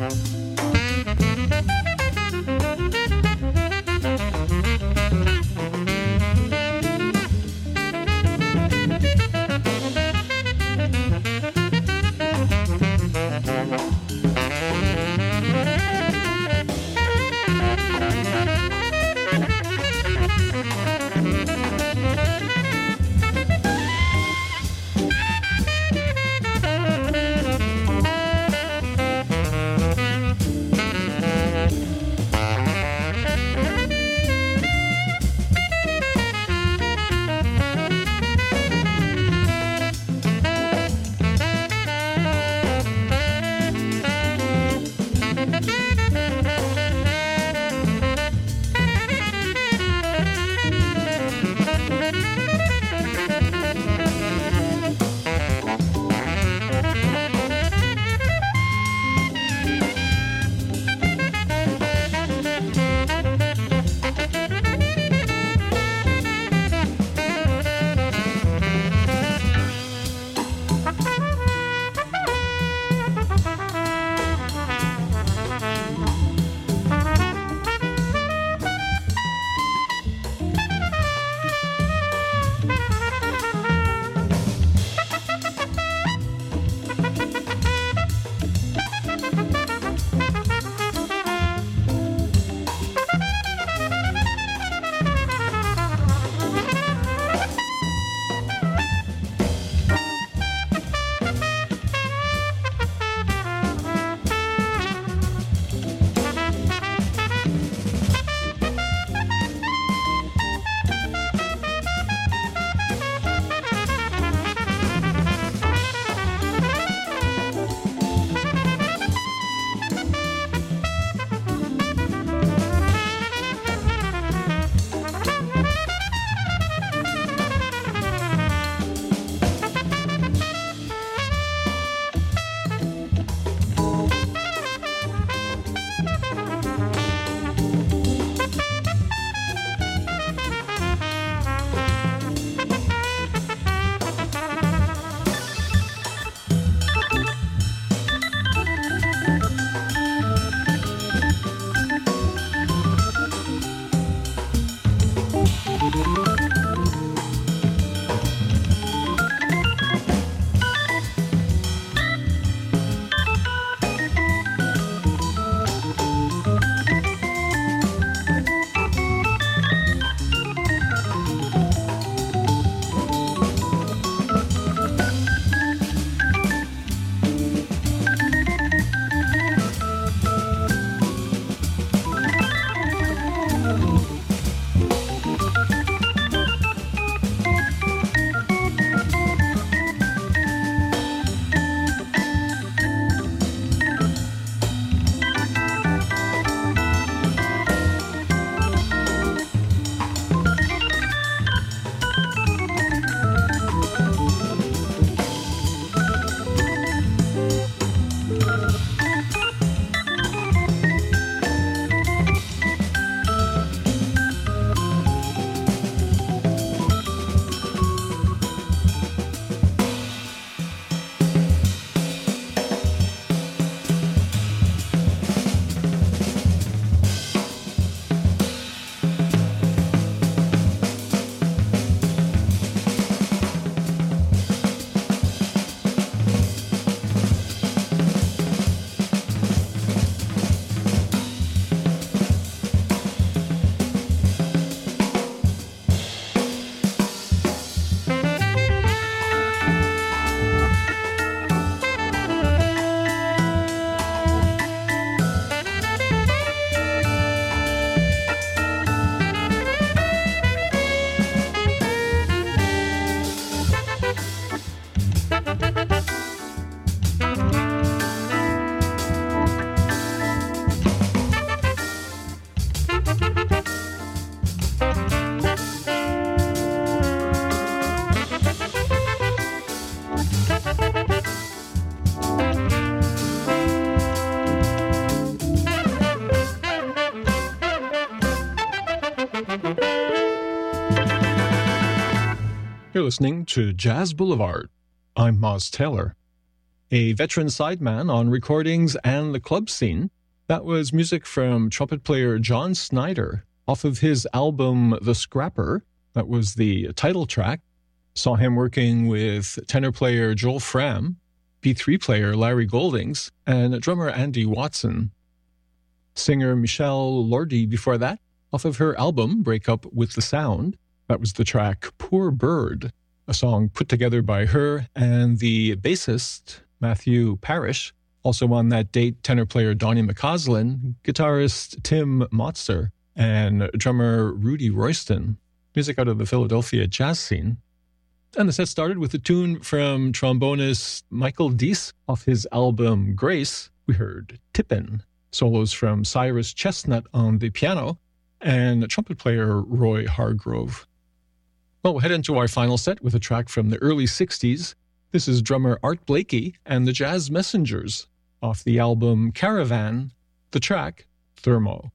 You're listening to Jazz Boulevard. I'm Moz Taylor. a veteran sideman on recordings and the club scene. That was music from trumpet player John Snyder off of his album The Scrapper. That was the title track. Saw him working with tenor player Joel Fram, B3 player Larry Goldings, and drummer Andy Watson. Singer Michelle Lordi before that, off of her album Break Up With The Sound. That was the track Poor Bird, a song put together by her and the bassist Matthew Parrish. Also on that date, tenor player Donnie McCausland, guitarist Tim Motzer, and drummer Rudy Royston. Music out of the Philadelphia jazz scene. And the set started with a tune from trombonist Michael Deese off his album Grace. We heard Tippin', solos from Cyrus Chestnut on the piano, and trumpet player Roy Hargrove. Well, we'll head into our final set with a track from the early 60s. This is drummer Art Blakey and the Jazz Messengers off the album Caravan, the track Thermo.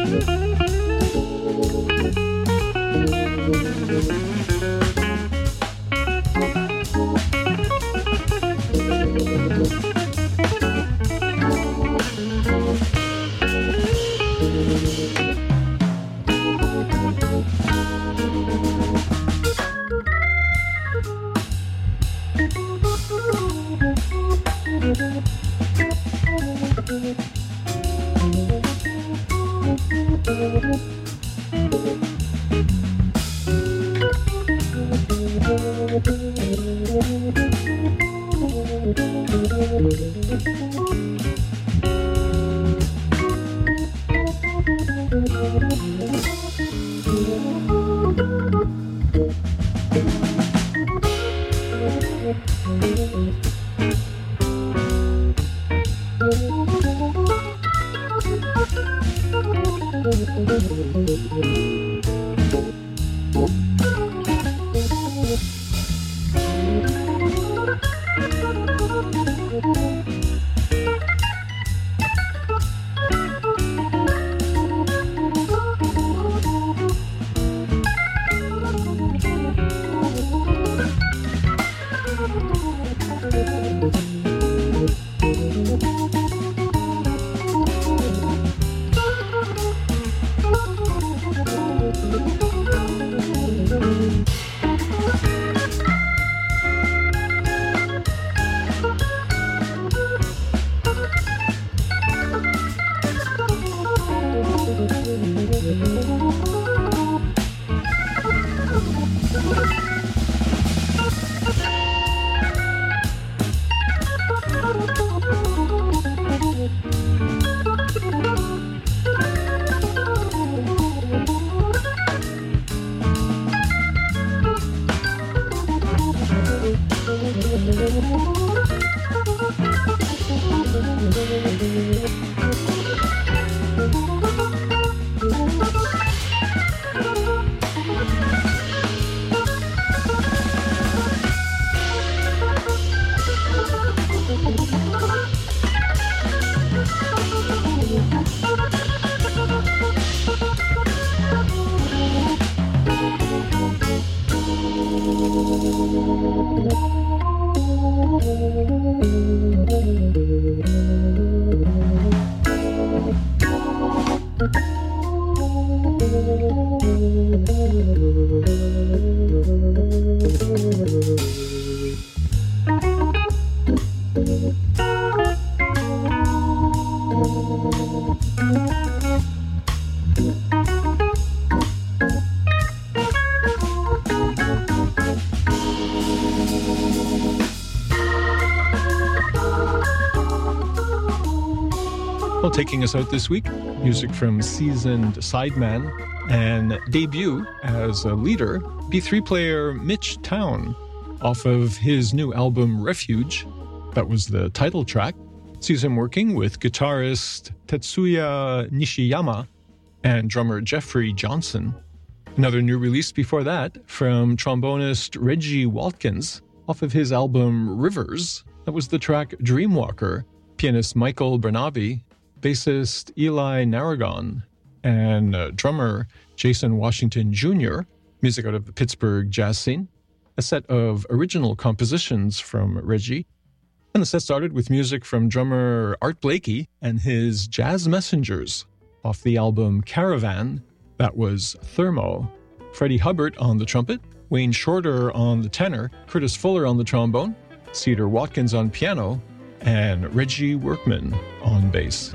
Well, taking us out this week, music from seasoned sideman and debut as a leader, B3 player Mitch Town, off of his new album Refuge. That was the title track. Sees him working with guitarist Tetsuya Nishiyama and drummer Jeffrey Johnson. Another new release before that from trombonist Reggie Watkins, off of his album Rivers. That was the track Dreamwalker. Pianist Michael Bernabe, bassist Eli Naragon, and drummer Jason Washington Jr., music out of the Pittsburgh jazz scene. A set of original compositions from Reggie. And the set started with music from drummer Art Blakey and his Jazz Messengers off the album Caravan. That was Thermo. Freddie Hubbard on the trumpet, Wayne Shorter on the tenor, Curtis Fuller on the trombone, Cedar Watkins on piano, and Reggie Workman on bass.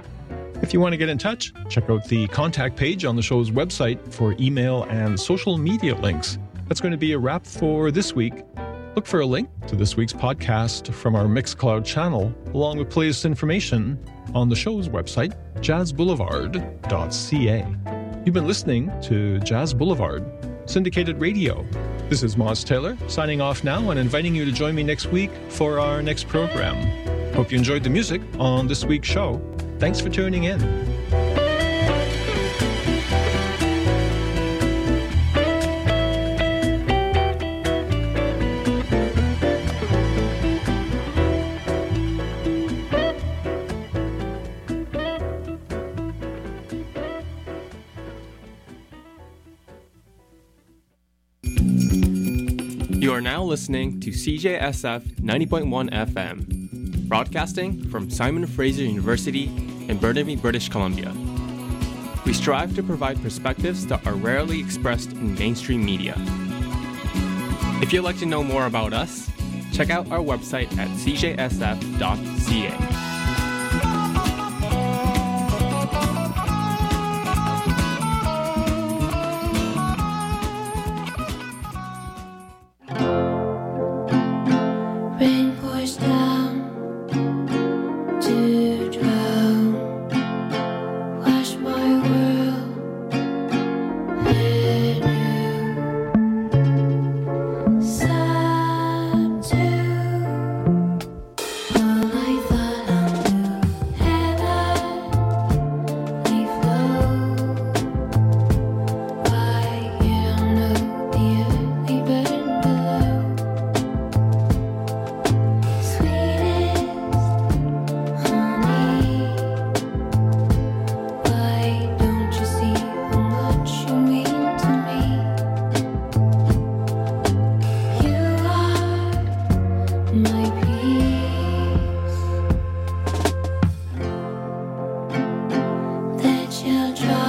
If you want to get in touch, check out the contact page on the show's website for email and social media links. That's going to be a wrap for this week. Look for a link to this week's podcast from our Mixcloud channel, along with playlist information on the show's website, jazzboulevard.ca. You've been listening to Jazz Boulevard, syndicated radio. This is Moz Taylor, signing off now and inviting you to join me next week for our next program. Hope you enjoyed the music on this week's show. Thanks for tuning in. You are now listening to CJSF 90.1 FM, broadcasting from Simon Fraser University in Burnaby, British Columbia. We strive to provide perspectives that are rarely expressed in mainstream media. If you'd like to know more about us, check out our website at cjsf.ca. Rain pours down to drown, wash my world anew. Sad too, all I thought I knew, heavenly flow. Why you don't know the earthly burden below. Sweetest honey, why don't you see how much you mean to me? You are my peace. The children